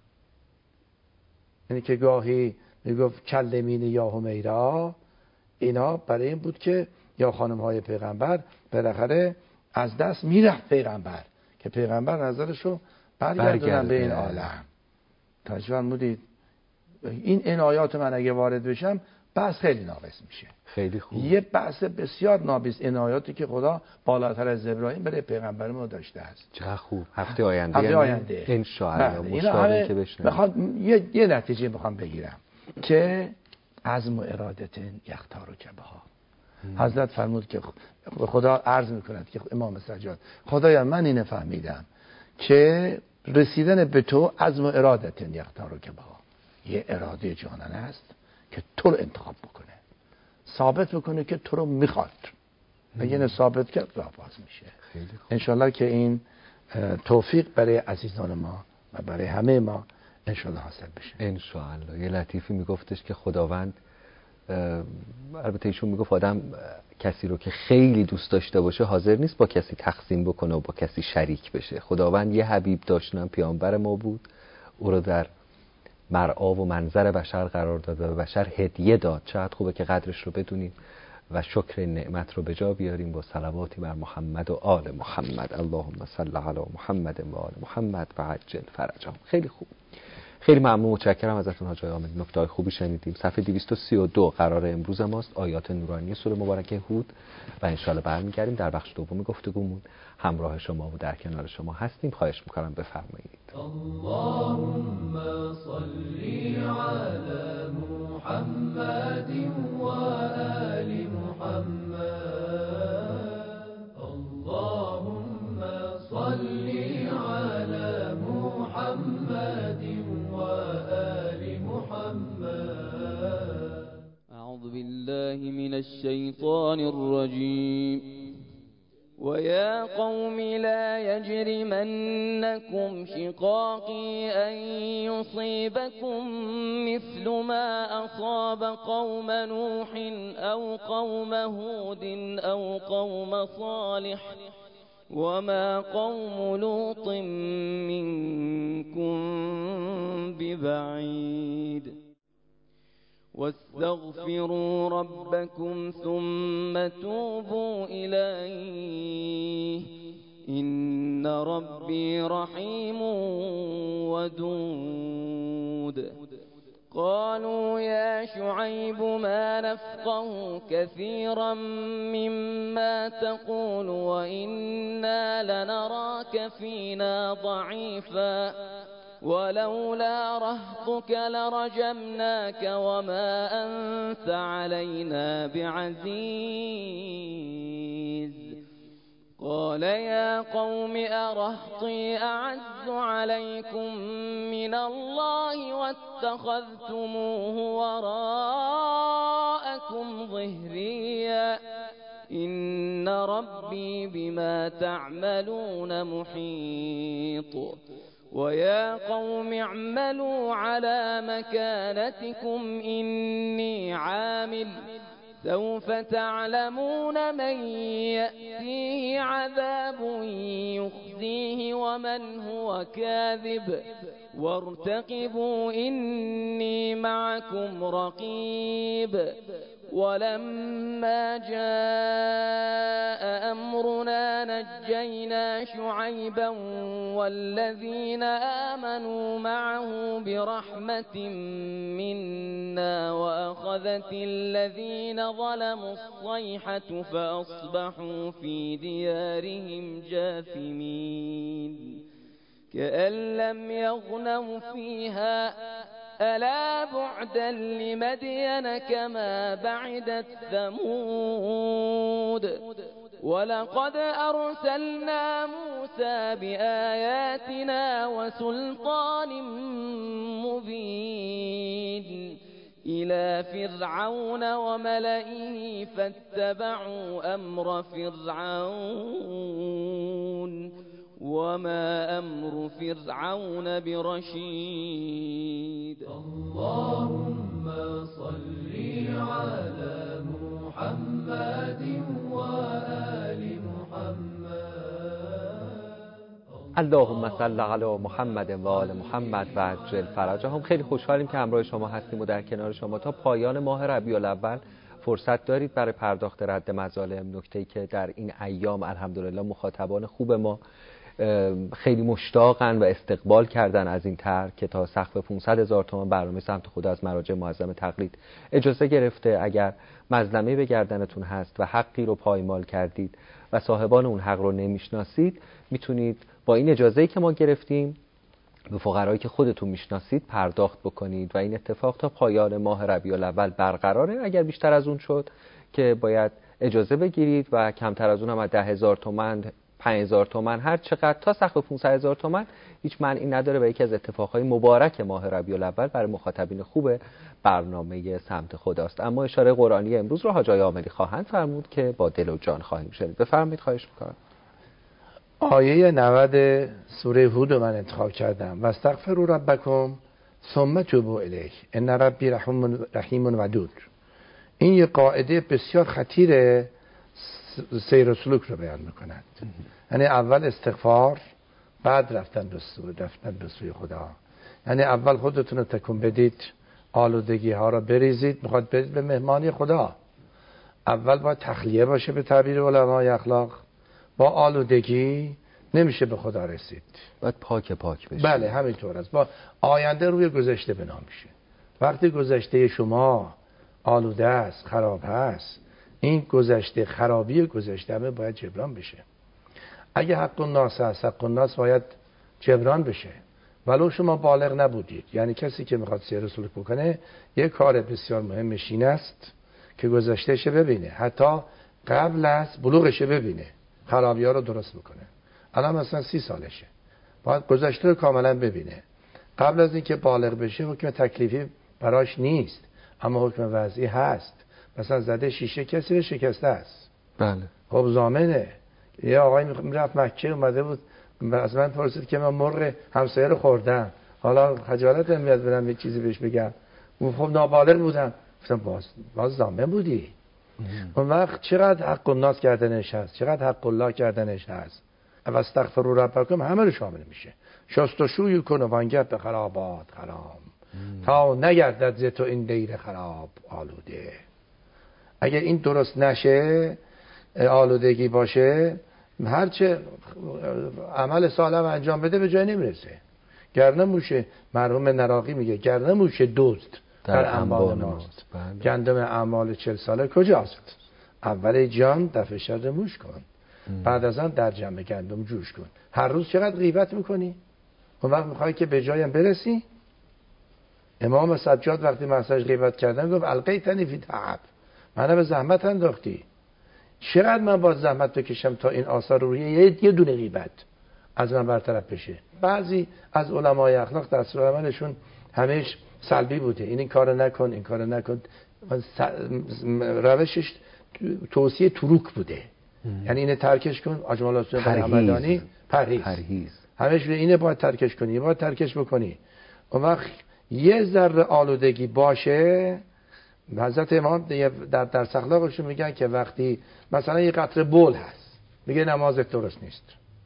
یعنی که گاهی میگفت کلمین یا همیرا، اینا برای این بود که یا خانم های پیغمبر بالاخره از دست میرفت پیغمبر که پیغمبر نظرشو برگردونن به این عالم. تجربه مودید این عنایات من اگه وارد بشم بحث خیلی ناقص میشه. خیلی خوب. یه بحث بسیار ناقص عنایاتی که خدا بالاتر از ابراهیم برای پیغمبر ما داشته است. چه خوب. هفته آینده هفته آینده ان شاء الله اینا همه که بشنویم. میخوام یه یه نتیجه میخوام بگیرم که عزم و ارادت یختار و کبها. حضرت فرمود که خدا عرض میکند که امام سجاد خدایا من اینو فهمیدم که رسیدن به تو عزم و ارادت یختار و کبها، یه اراده جانانه است که تو رو انتخاب بکنه، ثابت بکنه که تو رو میخواد. اگه ثابت کرد راه باز میشه. انشالله که این توفیق برای عزیزان ما و برای همه ما انشالله حاصل بشه. انشالله. یه لطیفی میگفتش که خداوند، البته ایشون میگفت آدم کسی رو که خیلی دوست داشته باشه حاضر نیست با کسی تقسیم بکنه و با کسی شریک بشه. خداوند یه حبیب داشتن، پیامبر ما بود، او رو در مرعا و منظر بشر قرار داد و به بشر هدیه داد. چقدر خوبه که قدرش رو بدونیم و شکر نعمت رو به جا بیاریم با صلواتی بر محمد و آل محمد. اللهم صل علی محمد و آل محمد و عجل فرجهم. خیلی خوب. خیلی ممنون، متشکرم ازتون حاج آقای عاملی. نکته‌های خوبی شنیدیم. صفحه دویست و سی و دو قرار امروز ماست، آیات نورانی سوره مبارکه هود، و ان شاءالله برمیگردیم در بخش دوم گفتگومون همراه شما و در کنار شما هستیم. خواهش می‌کنم بفرمایید. اللهم صل علی محمد و آل محمد. اللهم صل علی محمد و آل محمد. أعوذ بالله من الشيطان الرجيم. ويا قوم لا يجرمنكم شقاقي أن يصيبكم مثل ما أصاب قوم نوح أو قوم هود أو قوم صالح وما قوم لوط منكم ببعيد واستغفروا ربكم ثم توبوا إليه إن ربي رحيم ودود قالوا يا شعيب ما نفقه كثيرا مما تقول وإنا لنراك فينا ضعيفا ولولا رهطك لرجمناك وما أنت علينا بعزيز قال يا قوم أرهطي أعز عليكم من الله واتخذتموه وراءكم ظهريا إن ربي بما تعملون محيط ويا قوم اعملوا على مكانتكم إني عامل سوف تعلمون من يأتيه عذاب يخزيه ومن هو كاذب وارتقبوا إني معكم رقيب ولما جاء أمرنا نجينا شعيبا والذين آمنوا معه برحمة منا وأخذت الذين ظلموا الصيحة فأصبحوا في ديارهم جاثمين كأن لم يغنوا فيها ألا بعدا لمدين كما بعدت ثمود ولقد أرسلنا موسى بآياتنا وسلطان مبين إلى فرعون وملئه فاتبعوا أمر فرعون وما أمر فرعون برشيد اللهم صل على محمد وآل محمد. اللهم صل علی محمد و آل محمد و عجل فرجهم. خیلی خوشحالیم که همراه شما هستیم و در کنار شما تا پایان ماه ربیع الاول فرصت دارید برای پرداخت رد مظالم. نکته‌ای که در این ایام الحمدلله مخاطبان خوب ما خیلی مشتاقن و استقبال کردن از این طرح که تا سقف پانصد هزار تومان برنامه سمت خدا از مراجع معظم تقلید اجازه گرفته. اگر مظلمه به گردنتون هست و حقی رو پایمال کردید و صاحبان اون حق رو نمیشناسید، میتونید با این اجازه‌ای که ما گرفتیم به فقرایی که خودتون میشناسید پرداخت بکنید و این اتفاق تا پایان ماه ربیع الاول برقراره. اگر بیشتر از اون شد که باید اجازه بگیرید و کمتر از اون هم از ده هزار تومان، پنج هزار تومان، هر چقدر تا سقف پانصد هزار تومان هیچ معنی نداره و یکی از اتفاقهای مبارک ماه ربیع الاول برای مخاطبین خوب برنامه سمت خداست. اما اشاره قرآنی امروز رو حاج آقای عاملی خواهند فرمود که با دل و جان خواهیم شنید. بفرمایید. خواهش می‌کنم. آیه نود سوره هود رو من انتخاب کردم. و استغفروا ربکم ثم توبوا الیه ان ربی رحیم رحیم ودود. این یه قاعده بسیار خطیره سیر و سلوک رو بیان میکنند. یعنی اول استغفار، بعد رفتن به سوی رفتن به سوی خدا. یعنی اول خودتون رو تکون بدید، آلودگی ها رو بریزید، میخواد برید به مهمانی خدا. اول باید تخلیه باشه به تعبیر علمای اخلاق. با آلودگی نمیشه به خدا رسید، باید پاک پاک بشه. بله همینطور است. با آینده روی گذشته بنا میشه. وقتی گذشته شما آلوده است، خراب هست، این گذشته، خرابی گذشته همه باید جبران بشه. اگه حق الناس هست، حق الناس باید جبران بشه ولو شما بالغ نبودید. یعنی کسی که میخواد سیر و سلوک بکنه یک کار بسیار مهمش این است که گذشتهش ببینه، حتی قبل از بلوغش ببینه، خرابی ها رو درست بکنه. الان مثلا سی سالشه، باید گذشته رو کاملا ببینه. قبل از اینکه بالغ بشه حکم تکلیفی براش نیست، اما حکم وضعی هست. مثلا زده شیشه کسی رو شکسته است، بله، خب ضامنه یه آقای میرفت مکه اومده بود از من پرسید که من مرغ همسایه رو خوردم، حالا خجالتم میاد برم یه چیزی بهش بگم. خب نابالغ بودم. گفتم باز باز زامن بودی. اون وقت چقدر حق الناس کردنش هست، چقدر حق الله کردنش هست. و استغفروا ربکم همه رو شامل میشه. شست و شوی کن و وانگه به خرابات خرام تا نگردد ز تو این دیر خراب آلوده. اگر این درست نشه، آلودگی باشه، هرچه عمل صالح انجام بده به جای نمیرسه. گرنه موشه، مرحوم نراقی میگه گرنه موشه دزد در انبان ماست، گندم اعمال چل ساله کجاست؟ اول جان دفع شر موش کن، بعد از آن در جمع گندم جوش کن. هر روز چقدر غیبت میکنی؟ اون وقت میخوای که به جایم برسی؟ امام سجاد وقتی مسئله غیبت کردن گفت القیتنی فی تعب، منو به زحمت انداختی. چقدر من باید زحمت بکشم تا این آثار روحیه یه دونه غیبت از من برطرف بشه. بعضی از علمای اخلاق دستورالعملشون همیش سلبی بوده، این این کارو نکن، این کارو نکن. روشش توصیه تروک بوده، یعنی اینو ترکش کن. اجمال حسین همدانی پرهیز پرهیز همیشه اینو باید ترکش کنی، باید ترکش بکنی. اون وقت یه ذره آلودگی باشه. حضرت امام در درس اخلاقشون میگن که وقتی مثلا یه قطره بول هست، میگه نمازت درست نیست.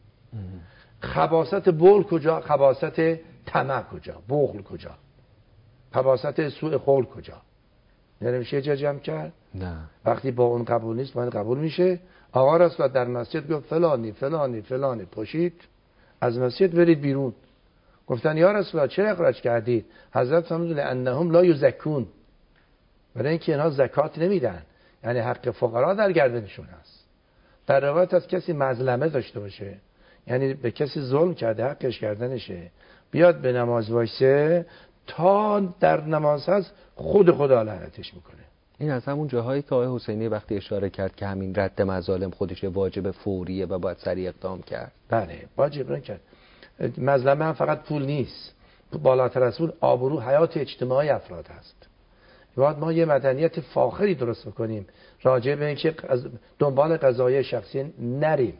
خباثت بول کجا؟ خباثت طمع کجا؟ بخل کجا؟ خباثت سوء قول کجا؟ نمیشه جا جمع کرد؟ نه. وقتی با اون قبول نیست، باید قبول میشه. آقا رسول در مسجد گفت فلانی فلانی فلانی پشید، از مسجد برید بیرون. گفتن یا رسول الله چرا اخراج کردید؟ حضرت فرمودند انهم لا یزکون، برای اینکه اینها زکات نمیدن، یعنی حق فقرا در گردنشون هست. در روایت از کسی مظلمه داشته باشه، یعنی به کسی ظلم کرده حقش گردنشه، بیاد به نماز وایسه، تا در نماز هست خود خدا لعنتش میکنه. این از همون جاهایی که آقای حسینی وقتی اشاره کرد که همین رد مظالم خودش واجب فوریه و باید سریع اقدام کرد. بله واجب کرد. مظلمه هم فقط پول نیست، بالاتر از اون آبرو حیات اجتماعی افراد هست. باید ما یه مدنیت فاخری درست بکنیم راجع به اینکه دنبال قضایای شخصی نریم.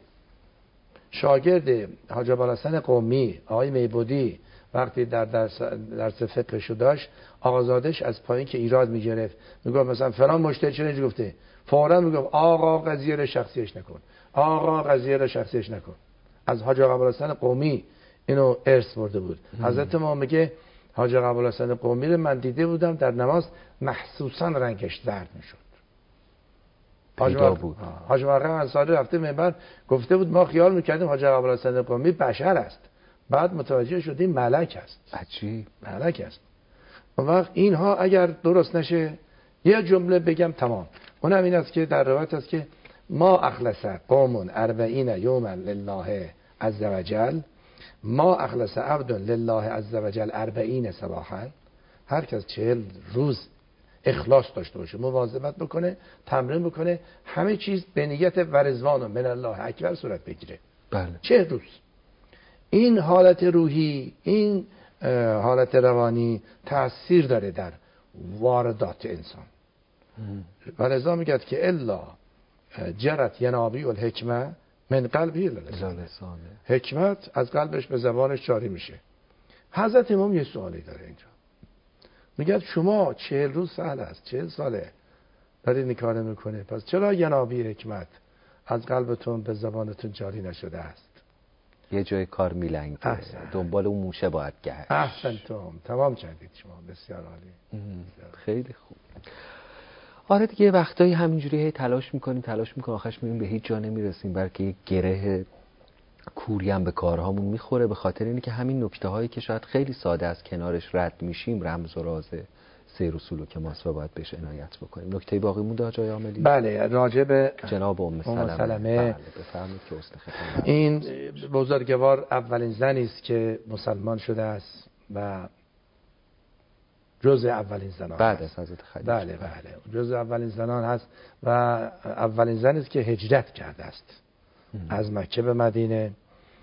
شاگرد حاج ابوالحسن قمی آقای میبودی وقتی در درس درس فقهشو داشت، آقازادش از پایین که ایراد میگرفت میگفت مثلا فلان مشتری چه نمیگه، گفته فوراً میگفت آقا قضیه رو شخصیش نکن، آقا قضیه رو شخصیش نکن. از حاج ابوالحسن قمی اینو ارث برده بود. حضرت ما میگه حاج ابوالحسن قمی رو من دیده بودم در نماز محسوساً رنگش زرد میشد. پیدا بود. حاج مرقم انصاری رفته منبر گفته بود ما خیال میکردیم حاج ابوالحسن قمی بشر است، بعد متوجه شدیم ملک است. عجیب، ملک است. اون وقت اینها اگر درست نشه، یه جمله بگم تمام، اونم این است که در روایت است که ما اخلص قوم اربعین یوما لله عز وجل، ما اخلص عبد لله عز وجل اربعین صباحا. هر کس چهل روز اخلاص داشته باشه، مواظبت بکنه، تمرین بکنه، همه چیز به نیت و رضوان من الله اکبر صورت بگیره. بله. چه روز این حالت روحی، این حالت روانی تأثیر داره در واردات انسان. و لذا میگه که الا جرت ینابی الحکمه من قلبی لسانه، حکمت از قلبش به زبانش جاری میشه. حضرت امام یه سوالی داره اینجا، میگه شما چهل روز سهل است، چهل ساله دارید این کار میکنه، پس چرا ینابی حکمت از قلبتون به زبانتون جاری نشده است؟ یه جای کار میلنگه، دنبال اون موشه باید گشت. احسنتم، تمام کردید شما، بسیار عالی. خیلی خوب. آره دیگه وقتایی همینجوری هی تلاش میکنیم تلاش میکنیم آخرش میبینیم به هیچ جا نمیرسیم، بلکه یک گره کوری هم به کارهامون میخوره، به خاطر اینه که همین نکته هایی که شاید خیلی ساده از کنارش رد میشیم رمز و راز سیر و سلوک ماست و باید بهش عنایت بکنیم. نکته باقی مونده آقای عاملی؟ بله، راجع به جناب ام سلمه, سلمه. بله بفرمایید که حسن ختام. این بزرگوار اولین زنی است که مسلمان شده است و جزء اولین زنان بعد از حضرت خدیجه. بله بله جزء اولین زنان هست و اولین زنی است که هجرت کرده است از مکه به مدینه.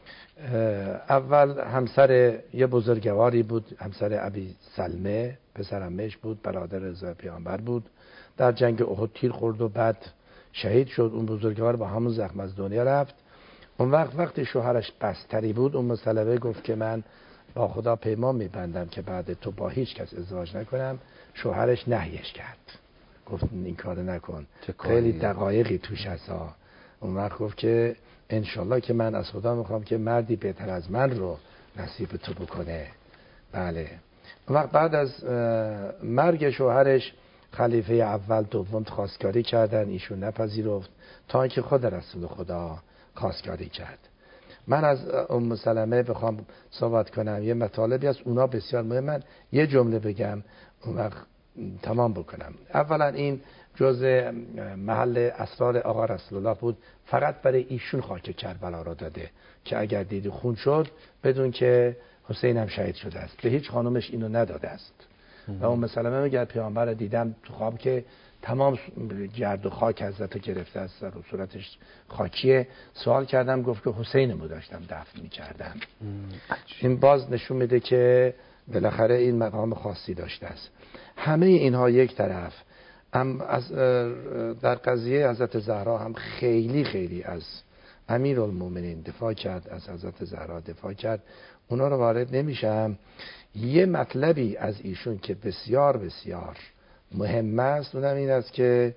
اول همسر یه بزرگواری بود، همسر ابی سلمه، پسر عمش بود، برادر رضا پیامبر بود. در جنگ احد تیر خورد و بعد شهید شد. اون بزرگوار با همون زخم از دنیا رفت. اون وقت وقتی شوهرش بستری بود، اون مسلمه گفت که من با خدا پیمان میبندم که بعد تو با هیچ کس ازدواج نکنم. شوهرش نهیش کرد، گفت این کارو نکن، خیلی دقایقی توش هست. اون وقت گفت که انشالله که من از خدا میخوام که مردی بهتر از من رو نصیب تو بکنه. بله. اون وقت بعد از مرگ شوهرش خلیفه اول دوم خواستگاری کردن، ایشون نپذیرفت تا اینکه خود رسول خدا خواستگاری کرد. من از ام سلمه بخوام صحبت کنم، یه مطالبی از اونا بسیار مهم، من یه جمله بگم اون وقت تمام بکنم. اولا این جزء محل اسرار آقا رسول الله بود، فقط برای ایشون خاک کربلا را داده که اگر دیدی خون شد بدون که حسین هم شهید شده است. به هیچ خانومش اینو نداده است. و ام سلمه میگه پیامبر رو دیدم تو خواب که تمام گرد و خاک حضرت گرفته است و صورتش خاکیه. سوال کردم، گفت که حسینمو داشتم دفن می‌کردم. این باز نشون میده که بالاخره این مقام خاصی داشته است. همه اینها یک طرف، هم از در قضیه حضرت زهرا هم خیلی خیلی از امیرالمومنین دفاع کرد، از حضرت زهرا دفاع کرد. اونا رو وارد نمیشم. یه مطلبی از ایشون که بسیار بسیار مهم است، اونم این است که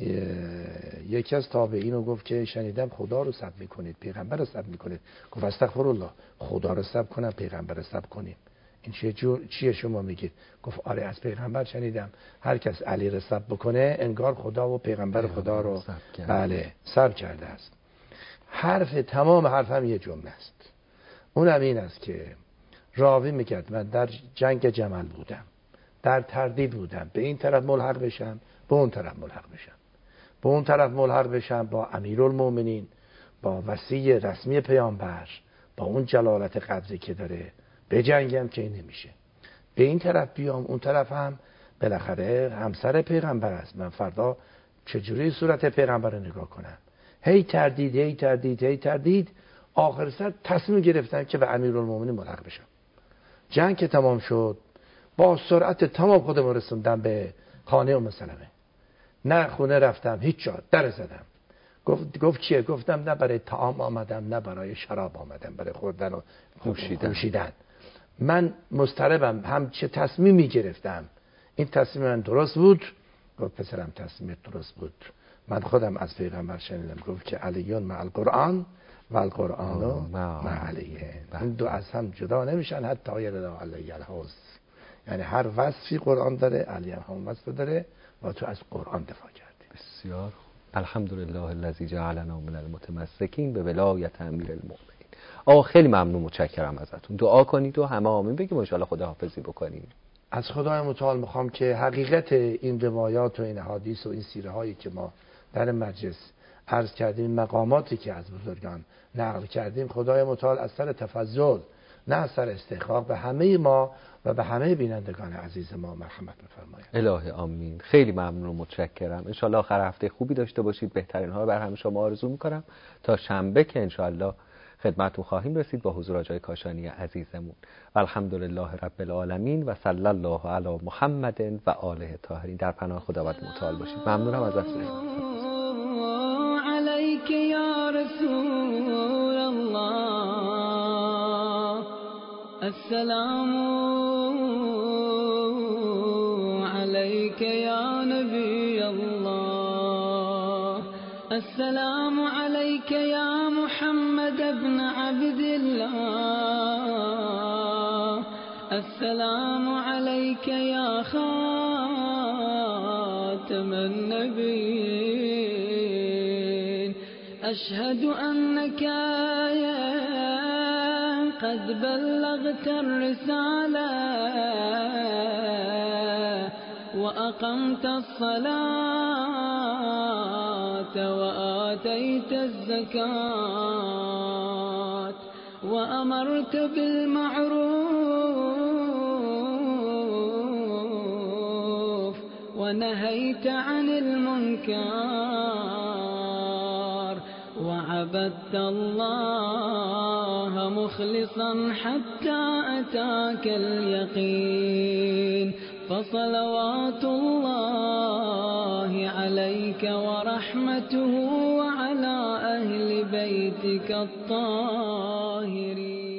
یکی از تابعین رو گفت که شنیدم خدا رو سب میکنید، پیغمبر رو سب میکنید. گفت استغفرالله، خدا رو سب کنم، پیغمبر رو سب کنیم، این چیه جور چیه شما میگید؟ گفت آره از پیغمبر شنیدم هر کس علی رو سب بکنه انگار خدا و پیغمبر خدا رو بله سب کرده است. حرف تمام حرفم یه جمله است، اونم این است که راوی میگه من در جنگ جمل بودم، در تردید بودم، به این طرف ملحق بشم به اون طرف ملحق بشم، به اون طرف ملحق بشم با امیرالمومنین، با وصی رسمی پیامبر، با اون جلالت قدری که داره بجنگم که این نمیشه، به این طرف بیام اون طرف هم بالاخره همسر پیغمبر است، من فردا چجوری صورت پیغمبر رو نگاه کنم؟ هی تردید هی تردید هی تردید آخر سر تصمیم گرفتم که به امیرالمومنین ملحق بشم. جنگ که تمام شد با سرعت تمام خودم رسوندم به خانه ام سلمه. نه خونه رفتم، هیچ جا در زدم. گفت گفت چیه؟ گفتم نه برای طعام آمدم نه برای شراب آمدم، برای خوردن و نوشیدن. من مضطربم، هم چه تصمیمی گرفتم این تصمیم من درست بود؟ گفت پسرم تصمیمت درست بود، من خودم از پیغمبر شنیدم گفت که علیون مع القرآن و القرآن مع علیه، این دو از هم جدا نمیشن حتی یردا علی الحوض. یعنی هر وصفی قرآن داره، علی هم وصف داره و تو از قرآن دفاع کردی. بسیار الحمدلله الذی جعلنا من المتمسکین به ولایت امیرالمومنین. آقا خیلی ممنون، متشکرم ازتون. دعا کنید و همه آمین بگیم ان شاءالله خداحافظی بکنیم. از خدای متعال میخوام که حقیقت این روایات و این حدیث و این سیره هایی که ما در مجلس عرض کردیم، مقاماتی که از بزرگان نقل کردیم، خدای متعال از سر تفضل نه از سر استحقاق به همه ما و به همه بینندگان عزیز ما مرحمت بفرماید. الهی آمین. خیلی ممنون و متشکرم. ان شاءالله آخر هفته خوبی داشته باشید. بهترین ها رو بر همه شما آرزو میکنم تا شنبه که ان شاءالله خدمتتون خواهیم رسید با حضور آقای کاشانی عزیزمون. الحمدلله رب العالمین و صلی الله علی محمد و آله الطاهرین. در پناه خداوند متعال باشید. ممنونم ازتون. علیک یا رسول الله، السلام علیک یا نبی الله، السلام علیک یا محمد ابن عبد الله، السلام علیک یا خاتم النبیین، اشهد انک قد بلغت الرسالة وأقمت الصلاة وآتيت الزكاة وأمرت بالمعروف ونهيت عن المنكر وعبدت الله مخلصا حتى أتاك اليقين، فصلوات الله عليك ورحمته وعلى أهل بيتك الطاهرين.